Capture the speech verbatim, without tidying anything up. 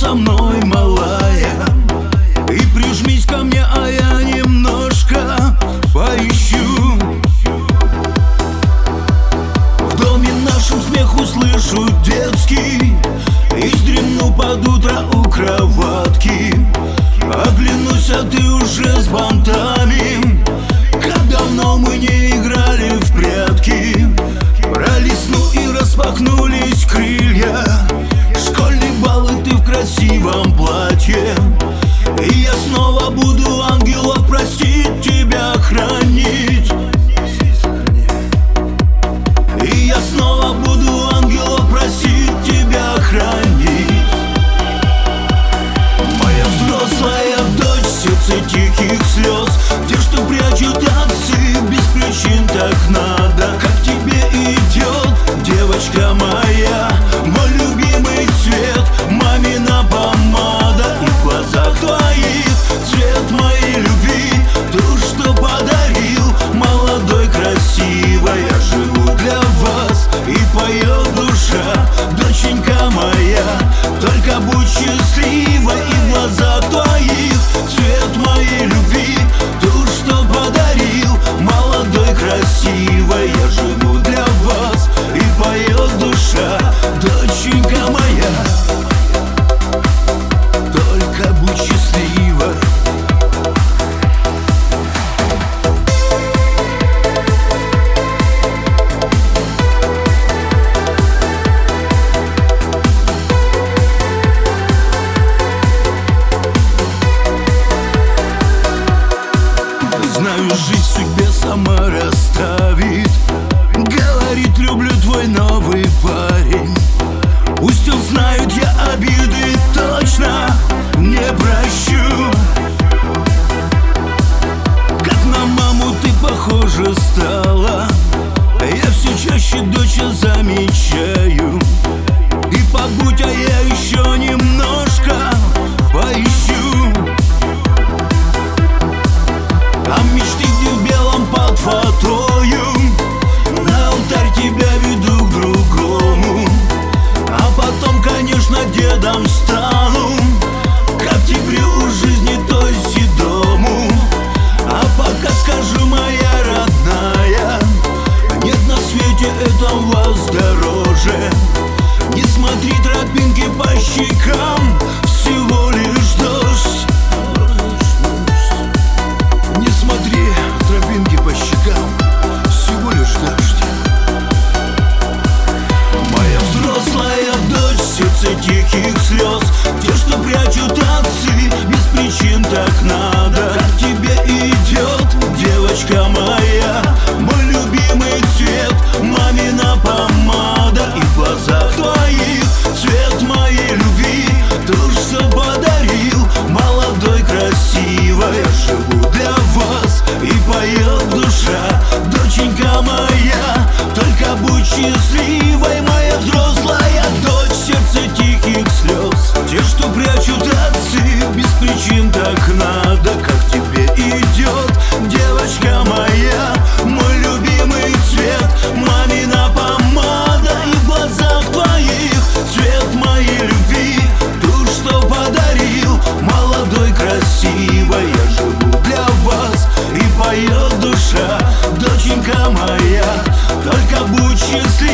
со мной, малая, и прижмись ко мне, а я немножко поищу. В доме нашем смех услышу детский и вздремну под утро у кроватки. Оглянусь, а ты уже с бантами. Как давно мы не играли в прятки. Пролистну и распахнулись крылья. Школьный бал, и ты в красивом платье. И я снова буду ангелов просить тебя хранить. И я снова буду ангелов просить тебя хранить. Моя взрослая дочь, сердце тихих слез, те, что прячут отцы, без причин так надо. Как тебе идет, девочка моя, мой любимый цвет, мамина помада. И в глазах твоих цвет моей любви, ту, что подарил молодой красивой. Я живу для вас, и поет душа, доченька моя, только будь счастливой. И в глазах твоих цвет моей любви, ту, что подарил молодой красивой. Я живу для вас, и поет душа, доченька моя, только будь счастливой. Знаю, жизнь судьбе сама расставит. Говорит, люблю твой новый парень. Пусть он знает, я обиды точно не прощу. Как на маму ты похожа стала, я все чаще, доча, замечаю. И побудь, а я еще немножко поищу. А мечты где в белом под фатою, на алтарь тебя веду к другому. А потом, конечно, дедом стану, к октябрю жизни той седому. А пока скажу, моя родная, нет на свете этом вас дороже. Не смотри, тропинки по щекам, всего лишь дождь. Не смотри, тропинки по щекам, всего лишь дождь. Моя взрослая дочь, сердце тихих слез, те, что прячут отцы, без причин так надо. Как тебе идет, девочка моя, мой любимый цвет, мамина помада. И в глазах твоих цвет моей любви, ту, что подарил молодой красивой. Я живу для вас, и поет душа, доченька моя, только будь счастливой. Моя взрослая дочь, сердце тихих слез, те, что прячут отцы, без причин так надо. Как тебе идет, девочка моя, мой любимый цвет, мамина помада. И в глазах твоих цвет моей любви, ту, что подарил молодой красивой. Я живу для вас, и поет душа, доченька моя, только будь счастлива.